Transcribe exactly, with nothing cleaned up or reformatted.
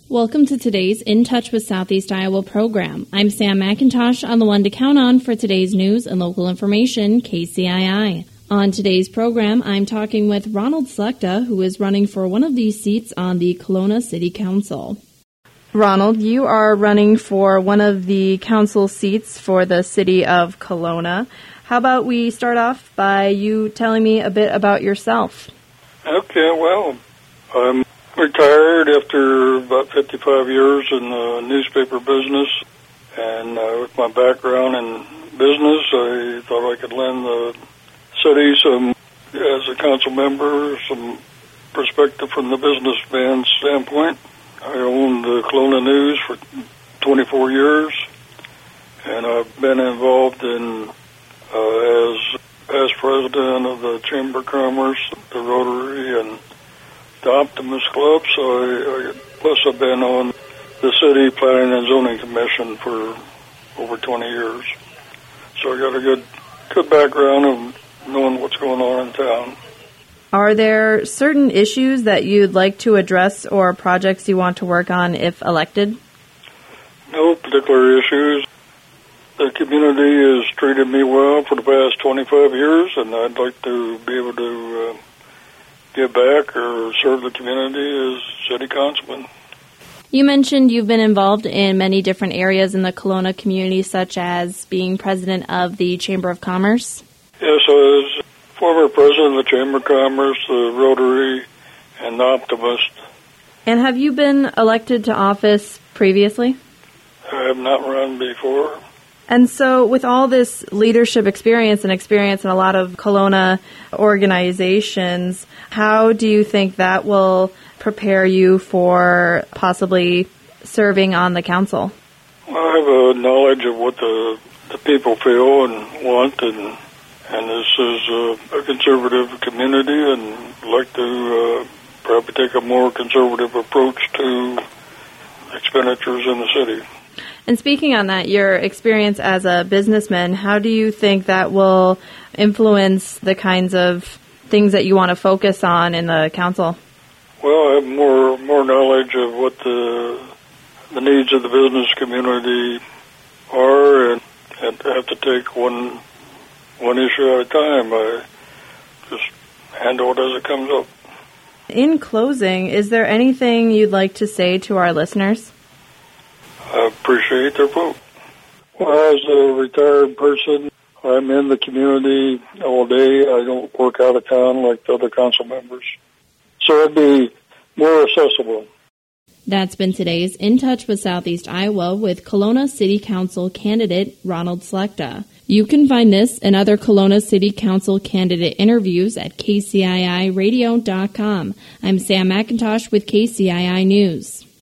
Welcome to today's In Touch with Southeast Iowa program. I'm Sam McIntosh on the one to count on for today's news and local information, K C I I. On today's program, I'm talking with Ronald Slechta, who is running for one of these seats on the Kelowna City Council. Ronald, you are running for one of the council seats for the city of Kelowna. How about we start off by you telling me a bit about yourself? Okay, well, I'm retired after about fifty-five years in the newspaper business, and uh, with my background in business, I thought I could lend the city some, as a council member, some perspective from the businessman standpoint. I owned the Kelowna News for twenty-four years, and I've been involved in uh, as past president of the Chamber of Commerce, the Rotary, and the Optimist Club. So I, I, plus I've been on the City Planning and Zoning Commission for over twenty years. So I got a good, good background of knowing what's going on in town. Are there certain issues that you'd like to address or projects you want to work on if elected? No particular issues. The community has treated me well for the past twenty-five years, and I'd like to be able to uh, give back or serve the community as city councilman. You mentioned you've been involved in many different areas in the Kelowna community, such as being president of the Chamber of Commerce. Yes, I was former president of the Chamber of Commerce, the Rotary, and the Optimist. And have you been elected to office previously? I have not run before. And so with all this leadership experience and experience in a lot of Kelowna organizations, how do you think that will prepare you for possibly serving on the council? Well, I have a knowledge of what the, the people feel and want, and and this is a, a conservative community, and I'd like to uh, probably take a more conservative approach to expenditures in the city. And speaking on that, your experience as a businessman, how do you think that will influence the kinds of things that you want to focus on in the council? Well, I have more more knowledge of what the the needs of the business community are, and, and have to take one one issue at a time. I just handle it as it comes up. In closing, is there anything you'd like to say to our listeners? I appreciate their vote. Well, as a retired person, I'm in the community all day. I don't work out of town like the other council members. So I'd be more accessible. That's been today's In Touch with Southeast Iowa with Kelowna City Council candidate Ronald Slechta. You can find this and other Kelowna City Council candidate interviews at K C I I radio dot com. I'm Sam McIntosh with K C I I News.